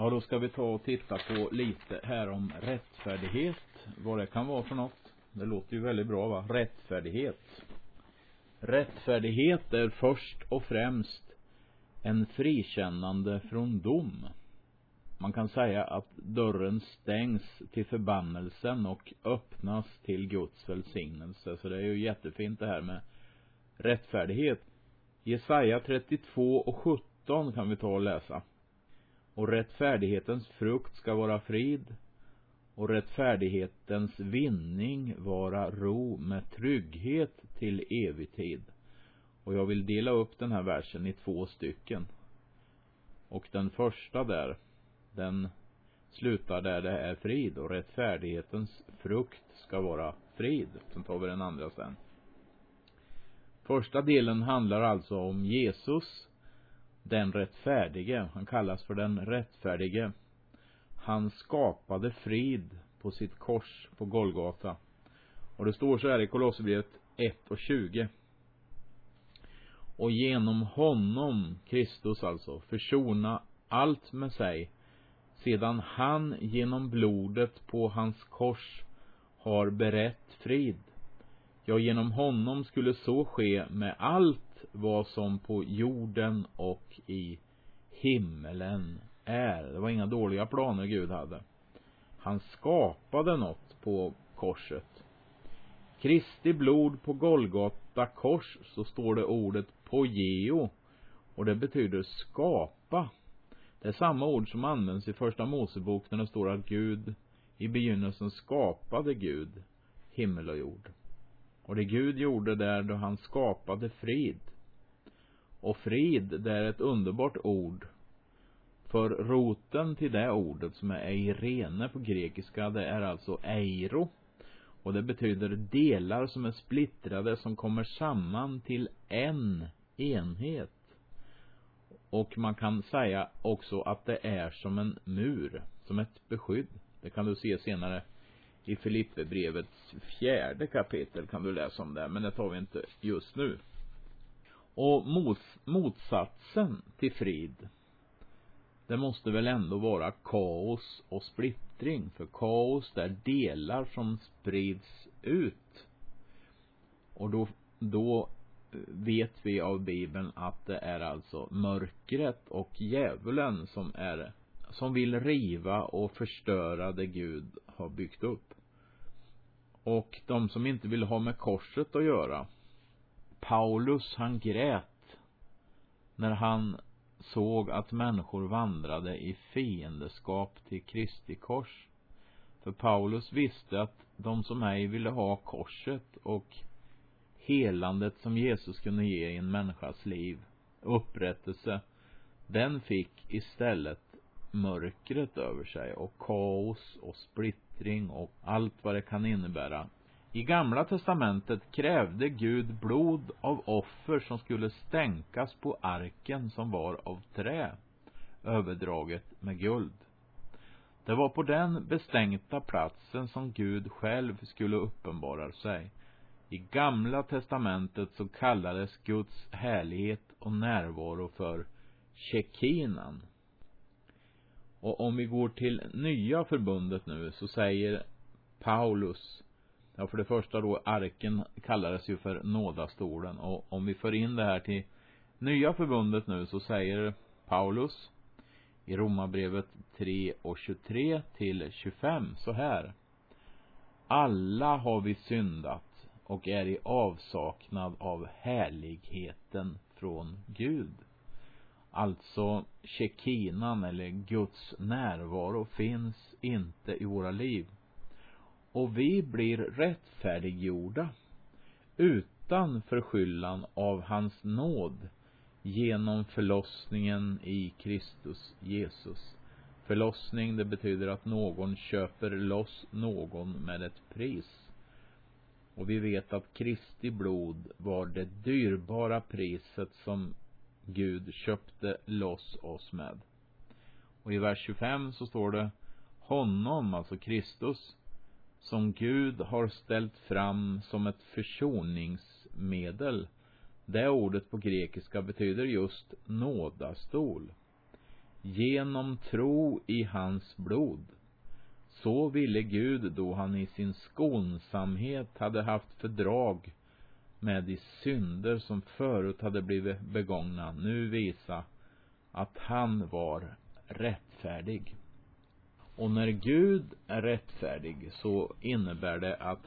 Ja, då ska vi ta och titta på lite här om rättfärdighet. Vad det kan vara för något. Det låter ju väldigt bra, va? Rättfärdighet. Rättfärdighet är först och främst en frikännande från dom. Man kan säga att dörren stängs till förbannelsen och öppnas till Guds välsignelse. Så det är ju jättefint det här med rättfärdighet. Jesaja 32:17 kan vi ta och läsa. Och rättfärdighetens frukt ska vara frid, och rättfärdighetens vinning vara ro med trygghet till evig tid. Och jag vill dela upp den här versen i 2 stycken. Och den första där, den slutar där det är frid, och rättfärdighetens frukt ska vara frid. Sen tar vi den andra sen. Första delen handlar alltså om Jesus, den rättfärdige. Han kallas för den rättfärdige. Han skapade frid på sitt kors på Golgata. Och det står så här i Kolosserbrevet 1:20. Och genom honom, Kristus alltså, försona allt med sig, sedan han genom blodet på hans kors har berett frid. Ja, genom honom skulle så ske med allt vad som på jorden och i himmelen är. Det var inga dåliga planer Gud hade. Han skapade något på korset. Kristi blod på Golgata kors, så står det ordet pogeo, och det betyder skapa. Det är samma ord som används i första Mosebok när det står att Gud i begynnelsen skapade Gud himmel och jord. Och det Gud gjorde där då han skapade frid. Och frid, det är ett underbart ord. För roten till det ordet, som är eirene på grekiska, det är alltså eiro. Och det betyder delar som är splittrade, som kommer samman till en enhet. Och man kan säga också att det är som en mur, som ett beskydd. Det kan du se senare i Filipperbrevets 4:e kapitel, kan du läsa om det, men det tar vi inte just nu. Och motsatsen till frid, det måste väl ändå vara kaos och splittring. För kaos, det är delar som sprids ut. Och då vet vi av Bibeln att det är alltså mörkret och djävulen som vill riva och förstöra det Gud har byggt upp. Och de som inte vill ha med korset att göra. Paulus, han grät när han såg att människor vandrade i fiendeskap till Kristi kors. För Paulus visste att de som ej ville ha korset och helandet som Jesus kunde ge i en människas liv, upprättelse, den fick istället mörkret över sig och kaos och splittring och allt vad det kan innebära. I Gamla testamentet krävde Gud blod av offer som skulle stänkas på arken som var av trä, överdraget med guld. Det var på den bestänkta platsen som Gud själv skulle uppenbara sig. I Gamla testamentet så kallades Guds härlighet och närvaro för Shekinan. Och om vi går till Nya förbundet nu, så säger Paulus, ja, för det första då, arken kallades ju för nådastolen. Och om vi för in det här till Nya förbundet nu, så säger Paulus i Romarbrevet 3:23 till 25 så här: alla har vi syndat och är i avsaknad av härligheten från Gud. Alltså Shekinan, eller Guds närvaro, finns inte i våra liv. Och vi blir rättfärdiggjorda utan förskyllan av hans nåd genom förlossningen i Kristus Jesus. Förlossning, det betyder att någon köper loss någon med ett pris. Och vi vet att Kristi blod var det dyrbara priset som Gud köpte loss oss med. Och i vers 25 så står det: honom, alltså Kristus, som Gud har ställt fram som ett försoningsmedel. Det ordet på grekiska betyder just nådastol. genom tro i hans blod. Så ville Gud, då han i sin skonsamhet hade haft fördrag med de synder som förut hade blivit begångna, nu visa att han var rättfärdig. Och när Gud är rättfärdig så innebär det att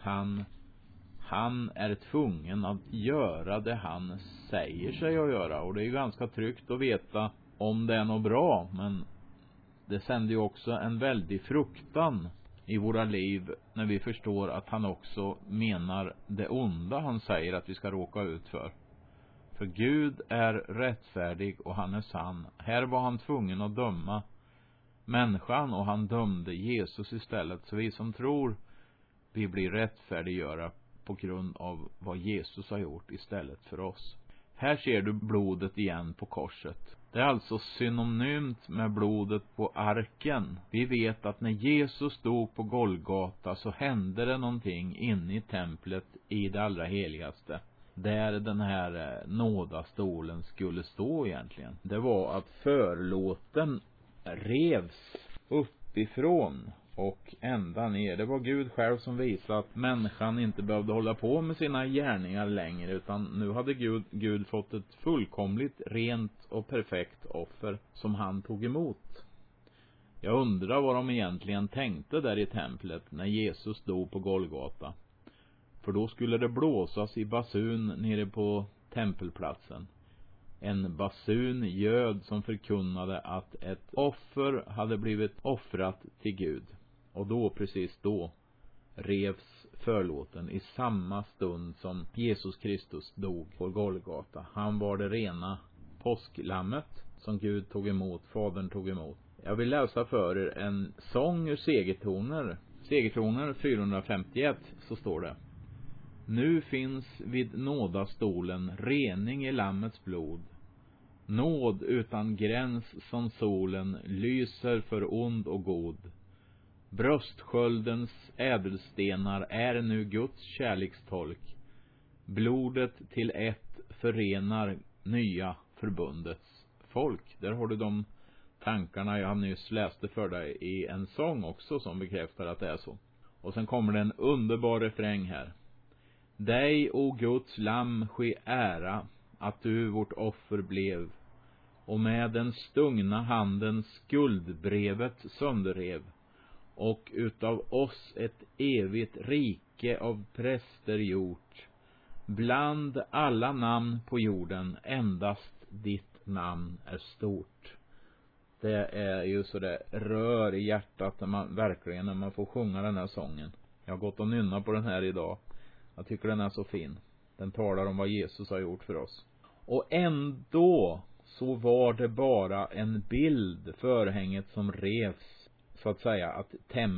han är tvungen att göra det han säger sig att göra. Och det är ju ganska tryggt att veta om det är något bra, men det sänder ju också en väldig fruktan i våra liv när vi förstår att han också menar det onda han säger att vi ska råka ut för. För Gud är rättfärdig och han är sann. Här var han tvungen att döma människan och han dömde Jesus istället. Så vi som tror, vi blir rättfärdiggöra på grund av vad Jesus har gjort istället för oss. Här ser du blodet igen på korset. Det är alltså synonymt med blodet på arken. Vi vet att när Jesus stod på Golgata så hände det någonting inne i templet i det allra heligaste. Där den här nådastolen skulle stå egentligen. Det var att förlåten revs uppifrån och ända ner. Det var Gud själv som visade att människan inte behövde hålla på med sina gärningar längre, utan nu hade Gud fått ett fullkomligt rent och perfekt offer som han tog emot. Jag undrar vad de egentligen tänkte där i templet när Jesus dog på Golgata. För då skulle det blåsas i basun nere på tempelplatsen. En basun ljöd som förkunnade att ett offer hade blivit offrat till Gud. Och då, precis då, revs förlåten i samma stund som Jesus Kristus dog på Golgata. Han var det rena påsklammet som Gud tog emot, Fadern tog emot. Jag vill läsa för er en sång ur Segertoner. Segertoner 451, så står det: Nu finns vid nådastolen rening i lammets blod. Nåd utan gräns som solen lyser för ond och god. Bröstsköldens ädelstenar är nu Guds kärlekstolk. Blodet till ett förenar nya förbundets folk. Där har du de tankarna jag nyss läste för dig i en sång också som bekräftar att det är så. Och sen kommer det en underbar refräng här. Dig, o Guds lamm, ske ära, att du vårt offer blev, och med den stungna handen skuldbrevet sönderrev, och utav oss ett evigt rike av präster gjort. Bland alla namn på jorden endast ditt namn är stort. Det är ju så det rör i hjärtat när man får sjunga den här sången. Jag har gått och nynna på den här idag. Jag tycker den är så fin. Den talar om vad Jesus har gjort för oss. Och ändå så var det bara en bild, förhänget som revs, så att säga, att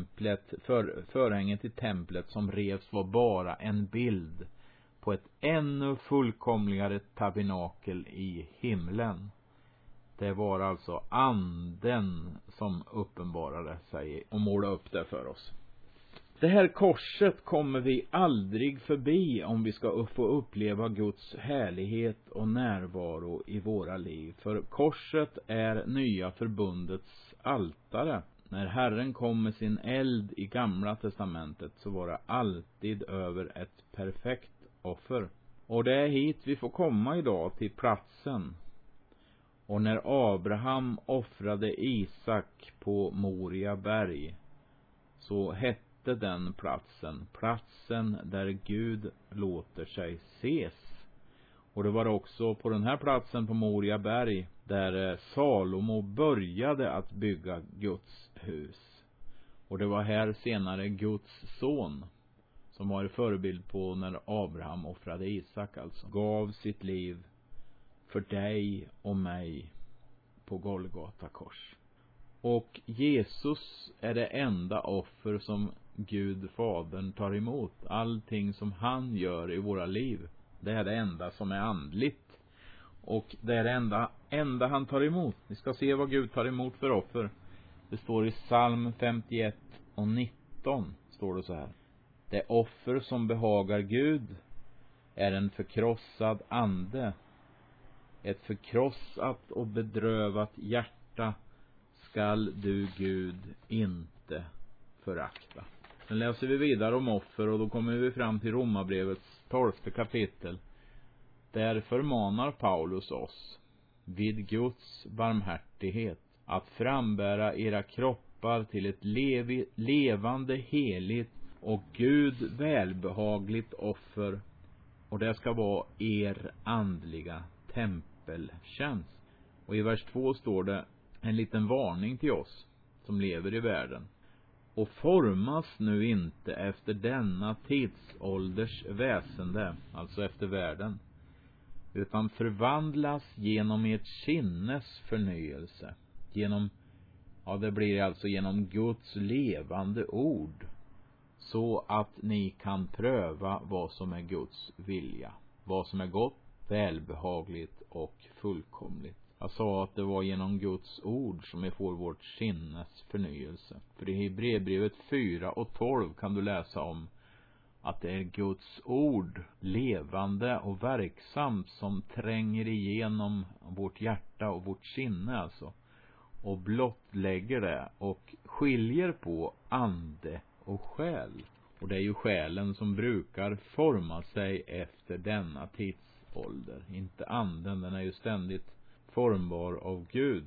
förhänget i templet som revs var bara en bild på ett ännu fullkomligare tabernakel i himlen. Det var alltså anden som uppenbarade sig och målade upp det för oss. Det här korset kommer vi aldrig förbi om vi ska få uppleva Guds härlighet och närvaro i våra liv. För korset är nya förbundets altare. När Herren kom med sin eld i Gamla testamentet så var det alltid över ett perfekt offer. Och det är hit vi får komma idag, till platsen. Och när Abraham offrade Isak på Moria berg så hette den platsen där Gud låter sig ses. Och det var också på den här platsen på Moria berg där Salomo började att bygga Guds hus. Och det var här senare Guds son, som var en förebild på när Abraham offrade Isak, alltså gav sitt liv för dig och mig på Golgata kors. Och Jesus är det enda offer som Gud Fadern tar emot. Allting som han gör i våra liv, det är det enda som är andligt. Och det är det enda han tar emot. Vi ska se vad Gud tar emot för offer. Det står i Psalm 51 och 19, står det så här: det offer som behagar Gud är en förkrossad ande, ett förkrossat och bedrövat hjärta skall du Gud inte förakta. Sen läser vi vidare om offer och då kommer vi fram till Romarbrevets 12:e kapitel. Där förmanar Paulus oss vid Guds barmhärtighet att frambära era kroppar till ett levande, heligt och Gud välbehagligt offer, och det ska vara er andliga tempeltjänst. Och i vers 2 står det en liten varning till oss som lever i världen. Och formas nu inte efter denna tidsålders väsende, alltså efter världen, utan förvandlas genom ert sinnes förnyelse. Det blir alltså genom Guds levande ord, så att ni kan pröva vad som är Guds vilja, vad som är gott, välbehagligt och fullkomligt. Jag sa att det var genom Guds ord som vi får vårt sinnes förnyelse. För i Hebreerbrevet 4:12 kan du läsa om att det är Guds ord, levande och verksamt, som tränger igenom vårt hjärta och vårt sinne alltså, och blottlägger det och skiljer på ande och själ. Och det är ju själen som brukar forma sig efter denna tidsålder, inte anden. Den är ju ständigt formbar av Gud.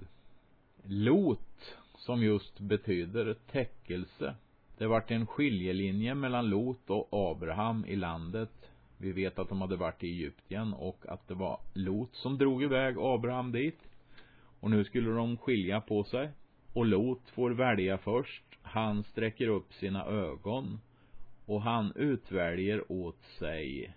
Lot, som just betyder täckelse. Det vart en skiljelinje mellan Lot och Abraham i landet. Vi vet att de hade varit i Egypten och att det var Lot som drog iväg Abraham dit. Och nu skulle de skilja på sig. Och Lot får välja först. Han sträcker upp sina ögon och han utväljer åt sig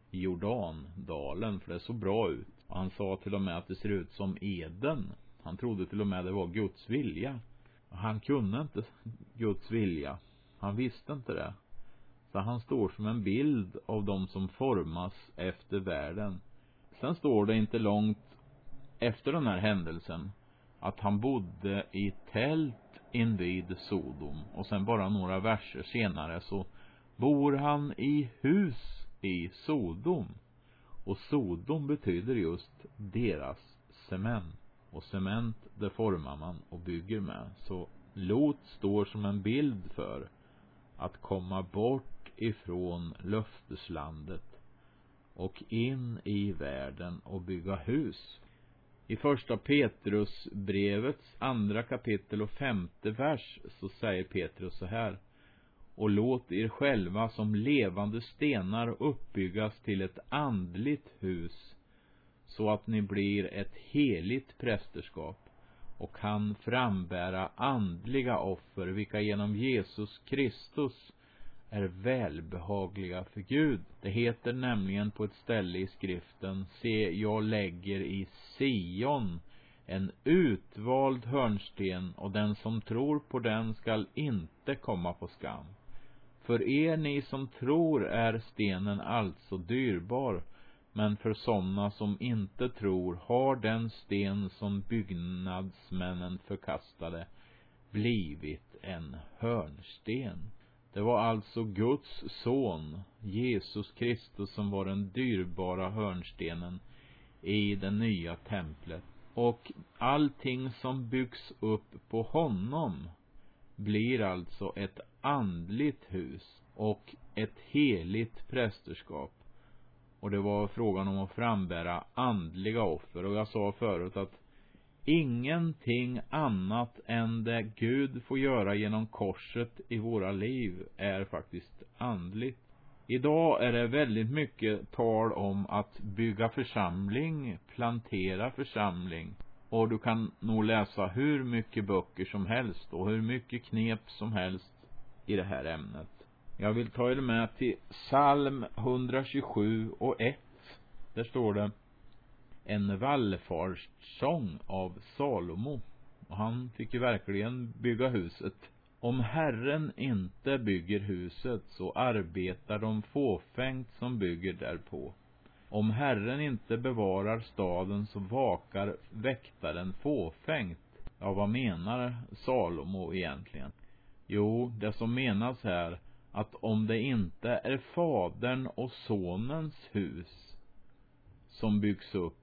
Jordandalen, för det såg bra ut. Och han sa till och med att det ser ut som Eden. Han trodde till och med det var Guds vilja. Han kunde inte Guds vilja. Han visste inte det. Så han står som en bild av dem som formas efter världen. Sen står det inte långt efter den här händelsen att han bodde i tält invid Sodom. Och sen bara några verser senare så bor han i hus i Sodom. Och Sodom betyder just deras cement. Och cement, det formar man och bygger med. Så Lot står som en bild för att komma bort ifrån löfteslandet och in i världen och bygga hus. I första Petrus brevets 2 kapitel och 5:e vers så säger Petrus så här: och låt er själva som levande stenar uppbyggas till ett andligt hus, så att ni blir ett heligt prästerskap och kan frambära andliga offer, vilka genom Jesus Kristus är välbehagliga för Gud. Det heter nämligen på ett ställe i skriften: se, jag lägger i Sion en utvald hörnsten, och den som tror på den skall inte komma på skam. För er ni som tror är stenen alltså dyrbar, men för sådana som inte tror har den sten som byggnadsmännen förkastade blivit en hörnsten. Det var alltså Guds son, Jesus Kristus, som var den dyrbara hörnstenen i det nya templet. Och allting som byggs upp på honom blir alltså ett andligt hus och ett heligt prästerskap. Och det var frågan om att frambära andliga offer. Och jag sa förut att ingenting annat än det Gud får göra genom korset i våra liv är faktiskt andligt. Idag är det väldigt mycket tal om att bygga församling, plantera församling. Och du kan nog läsa hur mycket böcker som helst och hur mycket knep som helst i det här ämnet. Jag vill ta er med till Psalm 127:1. Där står det: en vallfartssång av Salomo. Och han fick ju verkligen bygga huset. Om Herren inte bygger huset, så arbetar de fåfängt som bygger därpå. Om Herren inte bevarar staden, så vakar väktaren fåfängt. Ja, vad menar Salomo egentligen? Jo, det som menas här, att om det inte är fadern och sonens hus som byggs upp,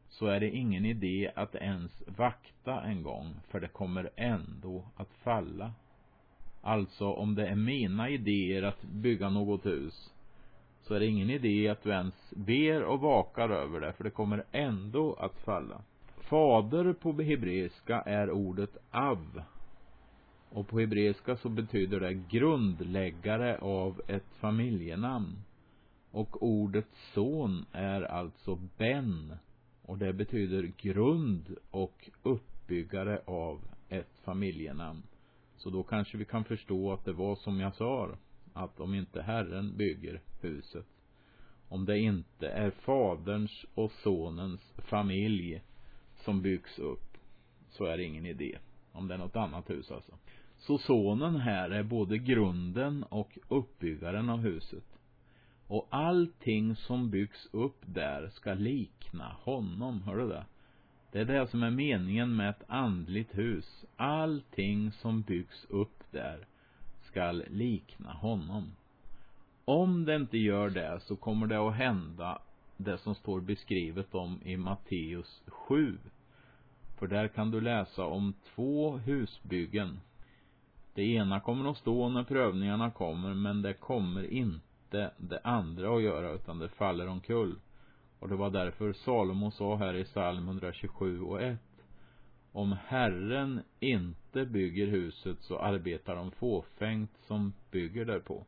så är det ingen idé att ens vakta en gång, för det kommer ändå att falla. Alltså om det är mina idéer att bygga något hus, så är det ingen idé att du ens ber och vakar över det, för det kommer ändå att falla. Fader på hebreiska är ordet av. Och på hebreiska så betyder det grundläggare av ett familjenamn. Och ordet son är alltså ben. Och det betyder grund och uppbyggare av ett familjenamn. Så då kanske vi kan förstå att det var som jag sa, att om inte Herren bygger huset, om det inte är faderns och sonens familj som byggs upp, så är det ingen idé. Om det är något annat hus alltså. Så sonen här är både grunden och uppbyggaren av huset. Och allting som byggs upp där ska likna honom, hör du det? Det är det som är meningen med ett andligt hus. Allting som byggs upp där ska likna honom. Om det inte gör det, så kommer det att hända det som står beskrivet om i Matteus 7. För där kan du läsa om 2 husbyggen. Det ena kommer att stå när prövningarna kommer, men det kommer inte det andra att göra, utan det faller omkull. Och det var därför Salomo sa här i psalm 127:1: om Herren inte bygger huset, så arbetar de fåfängt som bygger därpå.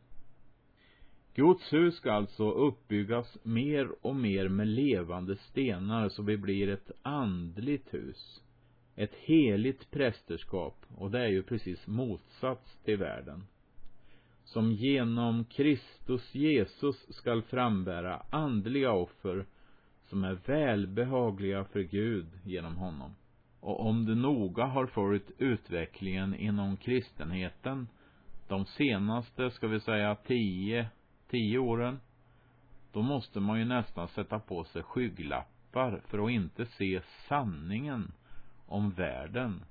Guds hus ska alltså uppbyggas mer och mer med levande stenar, så vi blir ett andligt hus. Ett heligt prästerskap, och det är ju precis motsats till världen. Som genom Kristus Jesus skall frambära andliga offer som är välbehagliga för Gud genom honom. Och om du noga har följt utvecklingen inom kristenheten de senaste, ska vi säga 10 åren, då måste man ju nästan sätta på sig skygglappar för att inte se sanningen om världen.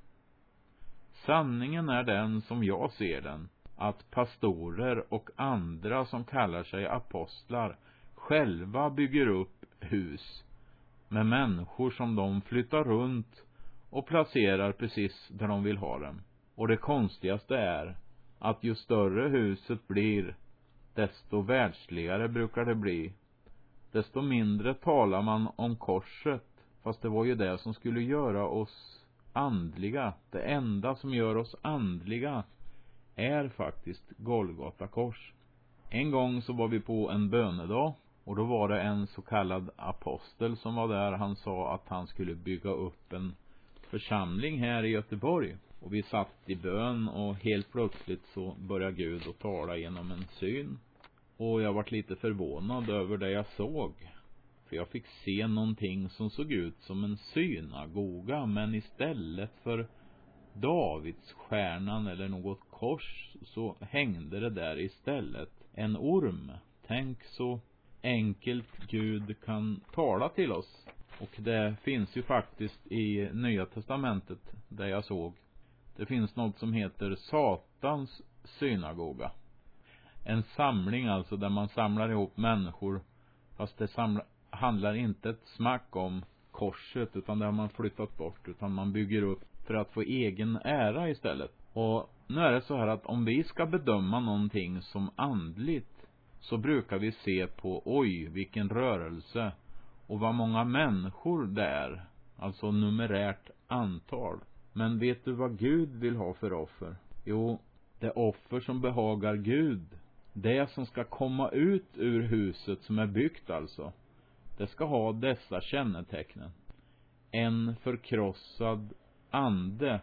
Sanningen är den som jag ser den, att pastorer och andra som kallar sig apostlar själva bygger upp hus med människor som de flyttar runt och placerar precis där de vill ha dem. Och det konstigaste är att ju större huset blir, desto världsligare brukar det bli. Desto mindre talar man om korset, fast det var ju det som skulle göra oss andliga. Det enda som gör oss andliga är faktiskt Golgata kors. En gång så var vi på en bönedag, och då var det en så kallad apostel som var där. Han sa att han skulle bygga upp en församling här i Göteborg. Och vi satt i bön, och helt plötsligt så började Gud att tala genom en syn. Och jag var lite förvånad över det jag såg. För jag fick se någonting som såg ut som en synagoga, men istället för Davidsstjärnan eller något kors så hängde det där istället en orm. Tänk så enkelt Gud kan tala till oss. Och det finns ju faktiskt i Nya testamentet där jag såg. Det finns något som heter Satans synagoga. En samling alltså där man samlar ihop människor, fast det handlar inte ett smack om korset, utan det har man flyttat bort, utan man bygger upp för att få egen ära istället. Och nu är det så här att om vi ska bedöma någonting som andligt, så brukar vi se på vilken rörelse och vad många människor det är, alltså numerärt antal. Men vet du vad Gud vill ha för offer? Jo, det offer som behagar Gud, det som ska komma ut ur huset som är byggt alltså, det ska ha dessa kännetecknen: en förkrossad ande,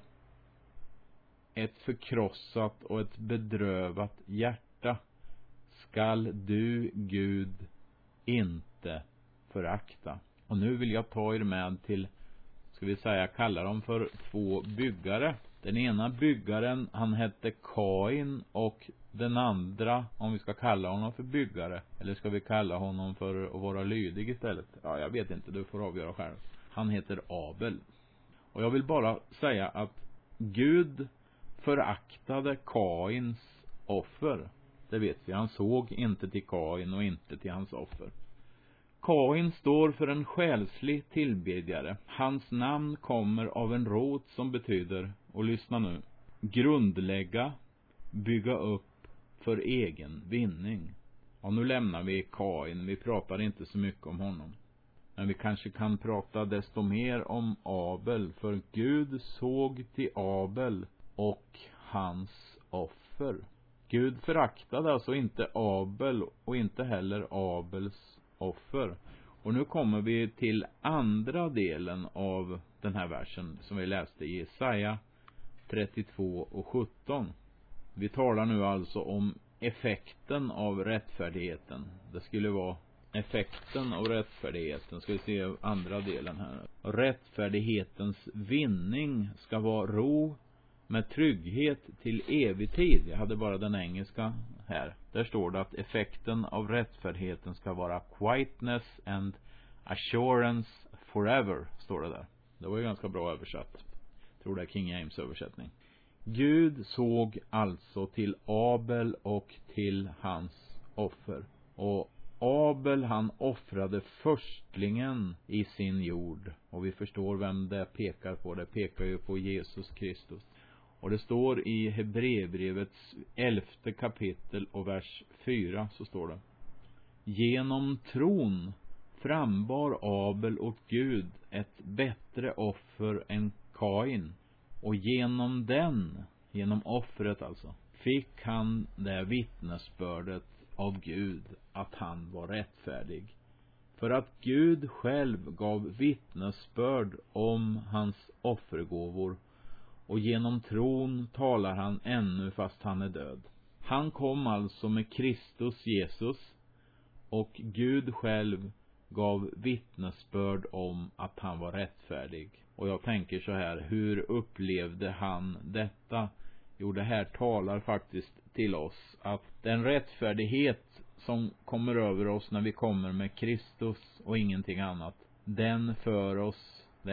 ett förkrossat och ett bedrövat hjärta skall du, Gud, inte förakta. Och nu vill jag ta er med till, ska vi säga, kalla dem för 2 byggare. Den ena byggaren, han hette Kain, och den andra, om vi ska kalla honom för byggare, eller ska vi kalla honom för att vara lydig istället? Ja, jag vet inte, du får avgöra själv. Han heter Abel. Och jag vill bara säga att Gud föraktade Kains offer. Det vet vi, han såg inte till Kain och inte till hans offer. Kain står för en själslig tillbedjare. Hans namn kommer av en rot som betyder, och lyssna nu, grundlägga, bygga upp för egen vinning. Och nu lämnar vi Kain, vi pratar inte så mycket om honom. Men vi kanske kan prata desto mer om Abel, för Gud såg till Abel och hans offer. Gud föraktade alltså inte Abel och inte heller Abels offer. Och nu kommer vi till andra delen av den här versen som vi läste i Jesaja 32 och 17. Vi talar nu alltså om effekten av rättfärdigheten. Det skulle vara effekten av rättfärdigheten. Ska vi se andra delen här. Rättfärdighetens vinning ska vara ro med trygghet till evig tid. Jag hade bara den engelska här. Där står det att effekten av rättfärdigheten ska vara quietness and assurance forever, står det där. Det var ju ganska bra översatt. Jag tror det är King James översättning. Gud såg alltså till Abel och till hans offer. Och Abel, han offrade förstlingen i sin jord. Och vi förstår vem det pekar på. Det pekar ju på Jesus Kristus. Och det står i Hebreerbrevets 11:e kapitel och vers 4 så står det: genom tron frambar Abel åt Gud ett bättre offer än Kain. Och genom offret alltså, fick han det vittnesbördet av Gud att han var rättfärdig. För att Gud själv gav vittnesbörd om hans offergåvor, och genom tron talar han ännu fast han är död. Han kom alltså med Kristus Jesus, och Gud själv gav vittnesbörd om att han var rättfärdig. Och jag tänker så här, hur upplevde han detta? Jo, det här talar faktiskt till oss att den rättfärdighet som kommer över oss när vi kommer med Kristus och ingenting annat, den för oss, det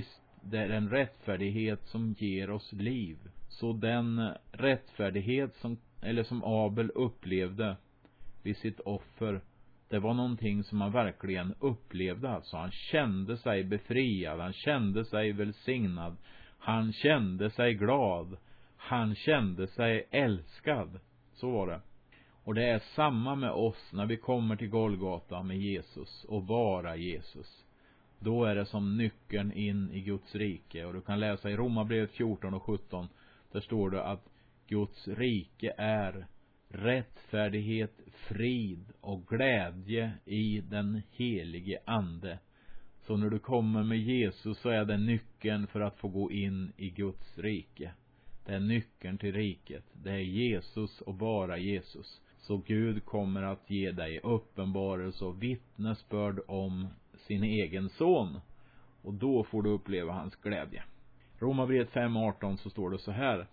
är en rättfärdighet som ger oss liv. Så den rättfärdighet som Abel upplevde vid sitt offer, det var någonting som han verkligen upplevde. Alltså han kände sig befriad, han kände sig välsignad, han kände sig glad, han kände sig älskad. Så var det. Och det är samma med oss när vi kommer till Golgata med Jesus och vara Jesus. Då är det som nyckeln in i Guds rike. Och du kan läsa i Romarbrevet 14 och 17. Där står det att Guds rike är rättfärdighet, frid och glädje i den helige ande. Så när du kommer med Jesus så är det nyckeln för att få gå in i Guds rike. Det är nyckeln till riket. Det är Jesus och bara Jesus. Så Gud kommer att ge dig uppenbarelse och vittnesbörd om sin egen son. Och då får du uppleva hans glädje. Romarbrevet 5:18 så står det så här: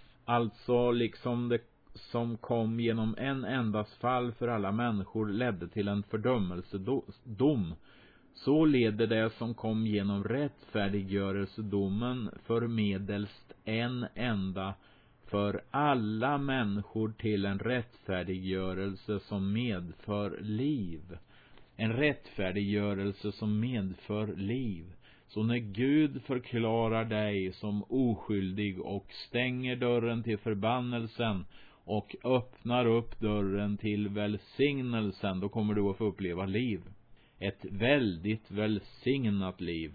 alltså liksom det som kom genom en endas fall för alla människor ledde till en fördömelsedom, så leder det som kom genom rättfärdiggörelsedomen förmedelst en enda för alla människor till en rättfärdiggörelse som medför liv. En rättfärdiggörelse som medför liv. Så när Gud förklarar dig som oskyldig och stänger dörren till förbannelsen och öppnar upp dörren till välsignelsen, då kommer du att få uppleva liv. Ett väldigt välsignat liv.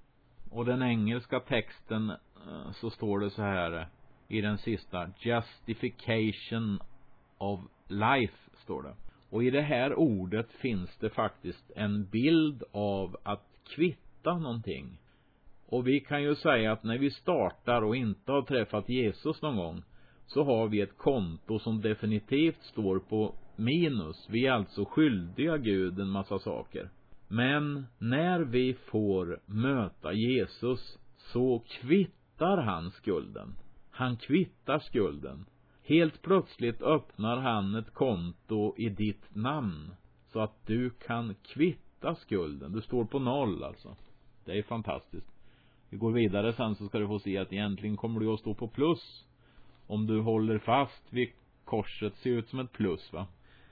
Och den engelska texten så står det så här i den sista: justification of life, står det. Och i det här ordet finns det faktiskt en bild av att kvitta någonting. Och vi kan ju säga att när vi startar och inte har träffat Jesus någon gång, så har vi ett konto som definitivt står på minus. Vi är alltså skyldiga Gud en massa saker. Men när vi får möta Jesus så kvittar han skulden. Han kvittar skulden. Helt plötsligt öppnar han ett konto i ditt namn så att du kan kvitta skulden. Du står på 0 alltså. Det är fantastiskt. Vi går vidare sen så ska du få se att egentligen kommer du att stå på plus. Om du håller fast vid korset, ser ut som ett plus, va?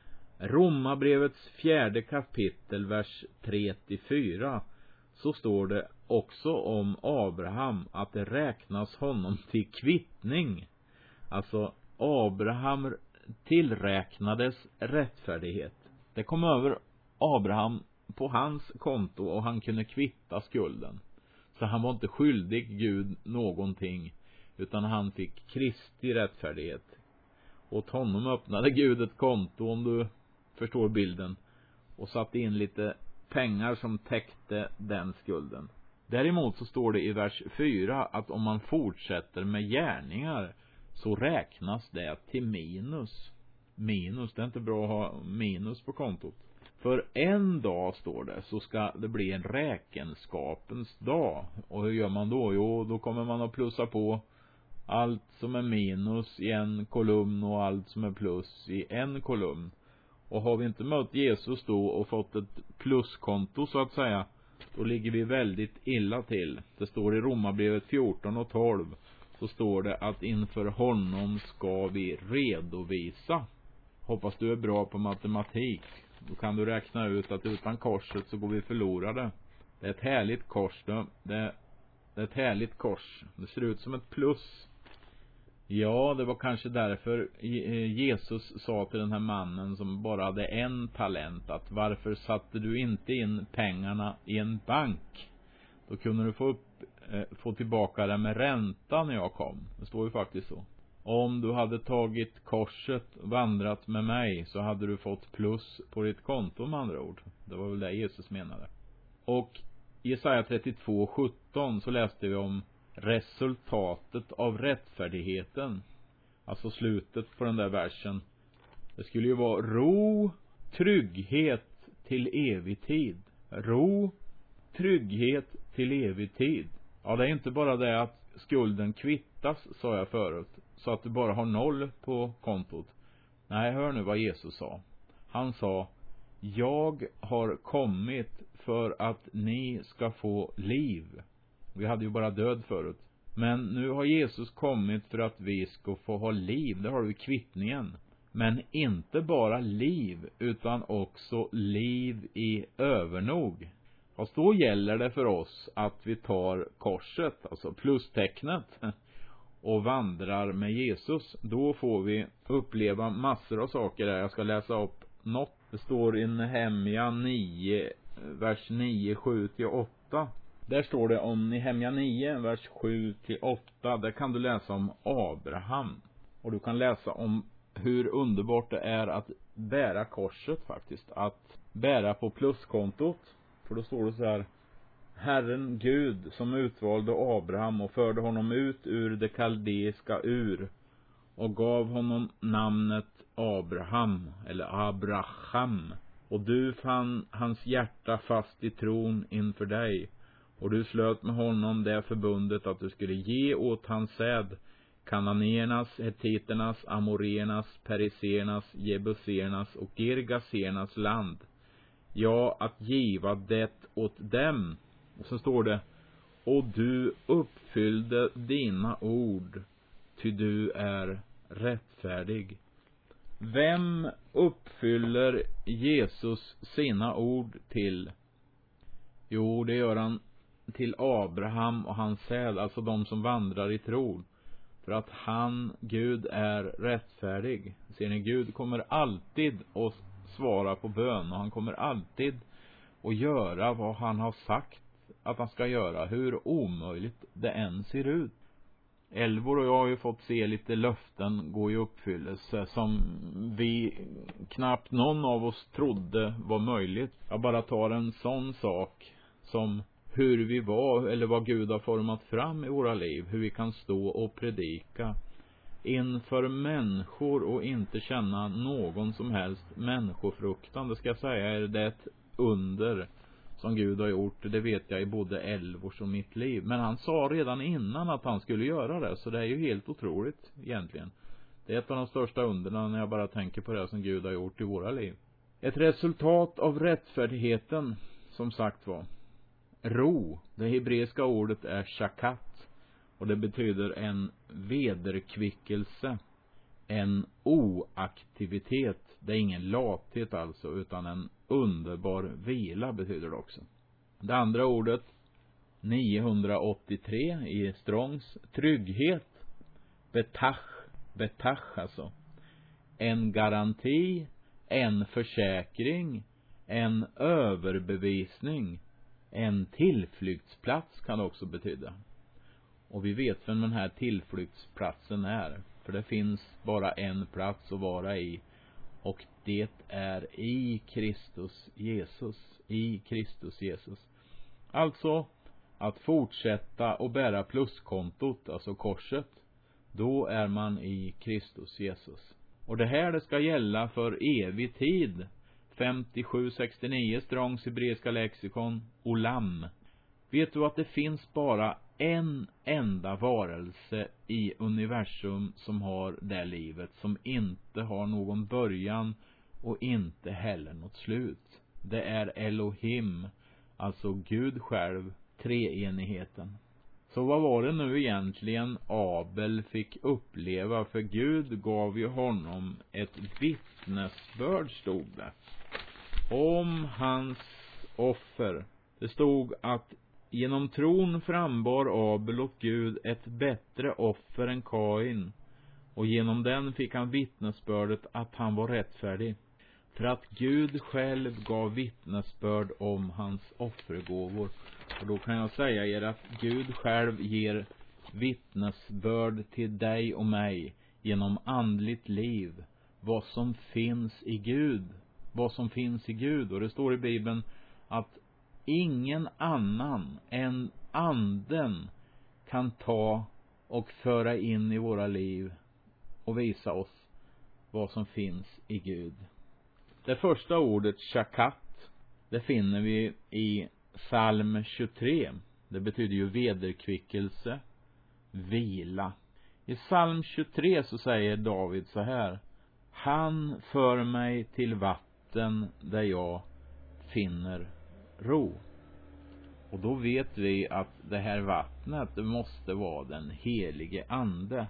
Romarbrevets 4:e kapitel, vers 3-4, så står det också om Abraham att det räknas honom till kvittning. Alltså Abraham tillräknades rättfärdighet. Det kom över Abraham på hans konto och han kunde kvitta skulden. Så han var inte skyldig Gud någonting, utan han fick Kristi rättfärdighet. Åt honom öppnade Gud ett konto, om du förstår bilden, och satte in lite pengar som täckte den skulden. Däremot så står det i vers 4 att om man fortsätter med gärningar så räknas det till minus. Minus, det är inte bra att ha minus på kontot. För en dag, står det, så ska det bli en räkenskapens dag. Och hur gör man då? Jo, då kommer man att plussa på allt som är minus i en kolumn och allt som är plus i en kolumn. Och har vi inte mött Jesus då och fått ett pluskonto så att säga, då ligger vi väldigt illa till. Det står i Romarbrevet 14:12, så står det att inför honom ska vi redovisa. Hoppas du är bra på matematik. Då kan du räkna ut att utan korset så går vi förlorade. Det är ett härligt kors då. Det är ett härligt kors. Det ser ut som ett plus. Ja, det var kanske därför Jesus sa till den här mannen som bara hade en talent att varför satte du inte in pengarna i en bank? Då kunde du få tillbaka det med ränta när jag kom. Det står ju faktiskt så. Om du hade tagit korset och vandrat med mig så hade du fått plus på ditt konto, med andra ord. Det var väl det Jesus menade. Och i Jesaja 32:17 så läste vi om resultatet av rättfärdigheten. Alltså slutet på den där versen. Det skulle ju vara ro, trygghet till evig tid. Ro, trygghet till evig tid. Ja, det är inte bara det att skulden kvittas, sa jag förut, så att du bara har 0 på kontot. Nej, hör nu vad Jesus sa. Han sa: jag har kommit för att ni ska få liv. Vi hade ju bara död förut. Men nu har Jesus kommit för att vi ska få ha liv. Där har du kvittningen. Men inte bara liv, utan också liv i övernog. Och då gäller det för oss att vi tar korset, alltså plustecknet, och vandrar med Jesus. Då får vi uppleva massor av saker där. Jag ska läsa upp något. Det står i Nehemja 9, vers 9, 7-8. Där står det om Nehemja 9, vers 7-8. Där kan du läsa om Abraham. Och du kan läsa om hur underbart det är att bära korset faktiskt. Att bära på pluskontot. För då står det så här: Herren Gud som utvalde Abraham och förde honom ut ur det kaldeiska Ur och gav honom namnet Abraham eller Abraham. Och du fann hans hjärta fast i tron inför dig. Och du slöt med honom det förbundet att du skulle ge åt hans säd kananéernas, hetiternas, amorernas, perisernas, jebusernas och girgasernas land. Ja, att giva det åt dem. Och så står det: och du uppfyllde dina ord, ty du är rättfärdig. Vem uppfyller Jesus sina ord till? Jo, det gör han till Abraham och hans säd, alltså de som vandrar i tron. För att han, Gud, är rättfärdig. Ser ni, Gud kommer alltid att svara på bön, och han kommer alltid att göra vad han har sagt att han ska göra, hur omöjligt det än ser ut. Elvor och jag har ju fått se lite löften gå i uppfyllelse som vi knappt någon av oss trodde var möjligt. Jag bara tar en sån sak som hur vi var, eller vad Gud har format fram i våra liv, hur vi kan stå och predika inför människor och inte känna någon som helst människofruktan. Det ska jag säga är det ett under som Gud har gjort. Det vet jag i både Elvors och mitt liv. Men han sa redan innan att han skulle göra det. Så det är ju helt otroligt egentligen. Det är ett av de största underna när jag bara tänker på det som Gud har gjort i våra liv. Ett resultat av rättfärdigheten, som sagt var. Ro. Det hebreiska ordet är shakat. Och det betyder en vederkvickelse. en oaktivitet. Det är ingen lathet alltså, utan en underbar vila betyder det också. Det andra ordet, 983 i Strongs, trygghet. Betach alltså. En garanti, en försäkring, en överbevisning, en tillflyktsplats kan det också betyda. Och vi vet vem den här tillflyktsplatsen är. För det finns bara en plats att vara i. Och det är i Kristus Jesus. I Kristus Jesus. Alltså att fortsätta och bära pluskontot, alltså korset. Då är man i Kristus Jesus. Och det här det ska gälla för evig tid. 5769 Strongs hebreiska lexikon. Olam. Vet du att det finns bara en enda varelse i universum som har det livet, som inte har någon början och inte heller något slut. Det är Elohim, alltså Gud själv, treenigheten. Så vad var det nu egentligen Abel fick uppleva? För Gud gav ju honom ett vittnesbörd, stod det, om hans offer. Det stod att genom tron frambar Abel och Gud ett bättre offer än Kain, och genom den fick han vittnesbördet att han var rättfärdig. För att Gud själv gav vittnesbörd om hans offergåvor. Och då kan jag säga er att Gud själv ger vittnesbörd till dig och mig genom andligt liv. Vad som finns i Gud. Vad som finns i Gud. Och det står i Bibeln att ingen annan än anden kan ta och föra in i våra liv och visa oss vad som finns i Gud. Det första ordet, shakat, det finner vi i psalm 23. Det betyder ju vederkvickelse, vila. I psalm 23 så säger David så här: han för mig till vatten där jag finner ro. Och då vet vi att det här vattnet, det måste vara den helige ande.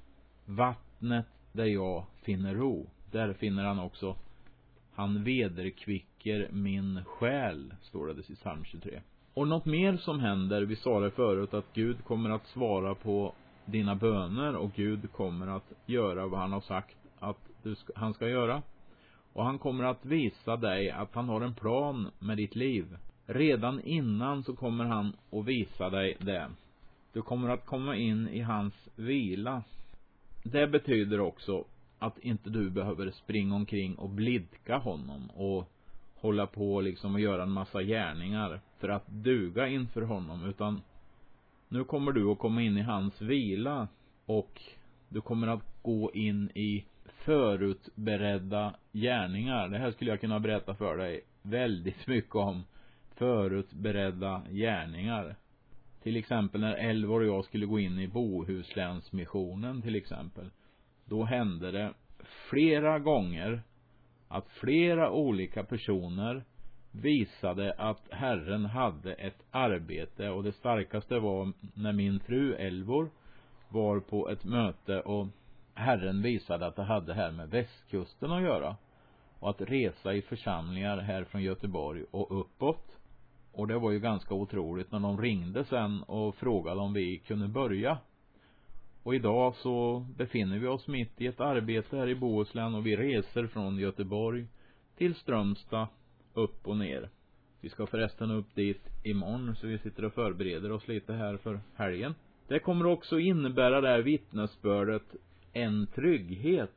Vattnet där jag finner ro. Där finner han också, han vederkvicker min själ, står det i psalm 23. Och något mer som händer, vi sa det förut, att Gud kommer att svara på dina böner, och Gud kommer att göra vad han har sagt att han ska göra. Och han kommer att visa dig att han har en plan med ditt liv. Redan innan så kommer han att visa dig det. Du kommer att komma in i hans vila. Det betyder också att inte du behöver springa omkring och blidka honom och hålla på liksom och göra en massa gärningar för att duga inför honom, utan nu kommer du att komma in i hans vila, och du kommer att gå in i förutberedda gärningar. Det här skulle jag kunna berätta för dig väldigt mycket om. Förutberedda gärningar. Till exempel när Elvor och jag skulle gå in i Bohuslänsmissionen till exempel. Då hände det flera gånger att flera olika personer visade att Herren hade ett arbete. Och det starkaste var när min fru Elvor var på ett möte och Herren visade att det hade här med västkusten att göra. Och att resa i församlingar här från Göteborg och uppåt. Och det var ju ganska otroligt när de ringde sen och frågade om vi kunde börja. Och idag så befinner vi oss mitt i ett arbete här i Bohuslän, och vi reser från Göteborg till Strömstad upp och ner. Vi ska förresten upp dit imorgon, så vi sitter och förbereder oss lite här för helgen. Det kommer också innebära det här vittnesbördet en trygghet.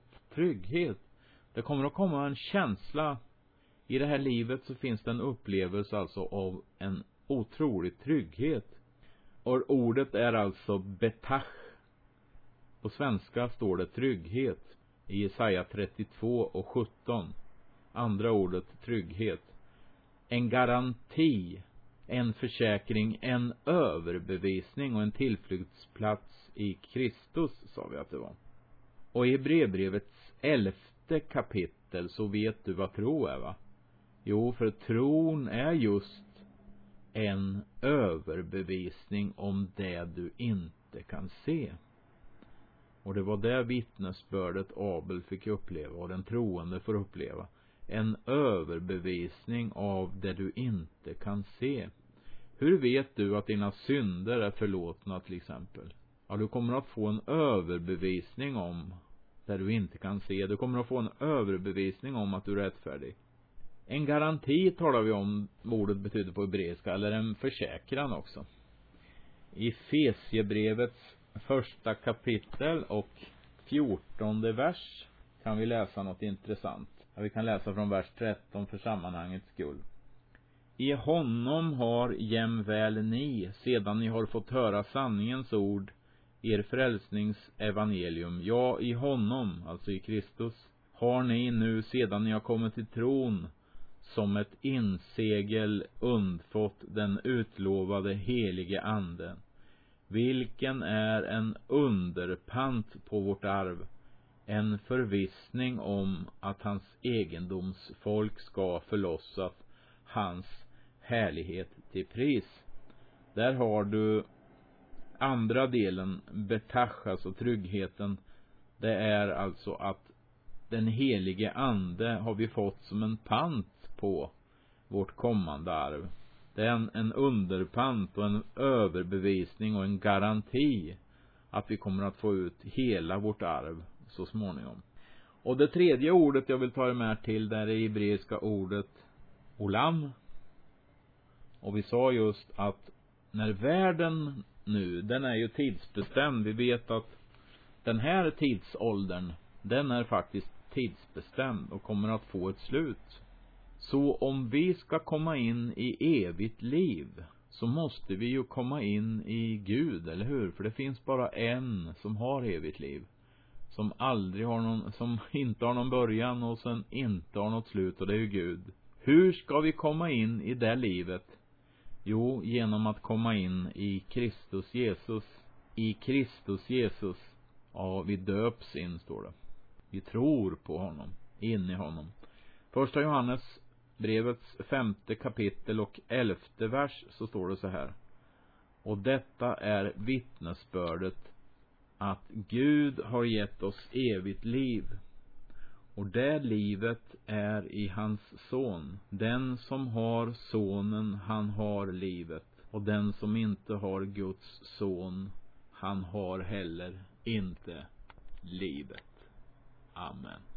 Det kommer att komma en känsla. I det här livet så finns det en upplevelse alltså av en otrolig trygghet. Och ordet är alltså betach. På svenska står det trygghet i Jesaja 32:17. Andra ordet trygghet. En garanti, en försäkring, en överbevisning och en tillflyktsplats i Kristus, sa vi att det var. Och i Hebreerbrevets 11:e kapitel så vet du vad tro är, va? Jo, för tron är just en överbevisning om det du inte kan se. Och det var det vittnesbördet Abel fick uppleva och den troende får uppleva. En överbevisning av det du inte kan se. Hur vet du att dina synder är förlåtna till exempel? Ja, du kommer att få en överbevisning om det du inte kan se. Du kommer att få en överbevisning om att du är rättfärdig. En garanti talar vi om, ordet betyder på hebreiska, eller en försäkran också. I Efesierbrevets 1 kapitel och 14:e vers kan vi läsa något intressant. Vi kan läsa från vers 13 för sammanhangets skull. I honom har jämväl ni, sedan ni har fått höra sanningens ord, er frälsningsevangelium, ja, i honom, alltså i Kristus, har ni nu, sedan ni har kommit till tron, som ett insegel undfått den utlovade helige anden, vilken är en underpant på vårt arv, en förvissning om att hans egendomsfolk ska förlossas, hans härlighet till pris. Där har du andra delen, betach, alltså tryggheten. Det är alltså att den helige ande har vi fått som en pant på vårt kommande arv. Det är en underpant och en överbevisning och en garanti att vi kommer att få ut hela vårt arv så småningom. Och det tredje ordet jag vill ta er med till, det är det hebreiska ordet olam. Och vi sa just att när världen nu, den är ju tidsbestämd. Vi vet att den här tidsåldern, den är faktiskt tidsbestämd och kommer att få ett slut. Så om vi ska komma in i evigt liv, så måste vi ju komma in i Gud, eller hur? För det finns bara en som har evigt liv, som aldrig har någon, som inte har någon början och sen inte har något slut, och det är ju Gud. Hur ska vi komma in i det livet? Jo, genom att komma in i Kristus Jesus. I Kristus Jesus. Ja, vi döps in, står det. Vi tror på honom, in i honom. 1 Johannes brevets 5:e kapitel och 11:e vers, så står det så här. Och detta är vittnesbördet, att Gud har gett oss evigt liv. Och det livet är i hans son. Den som har sonen, han har livet. Och den som inte har Guds son, han har heller inte livet. Amen.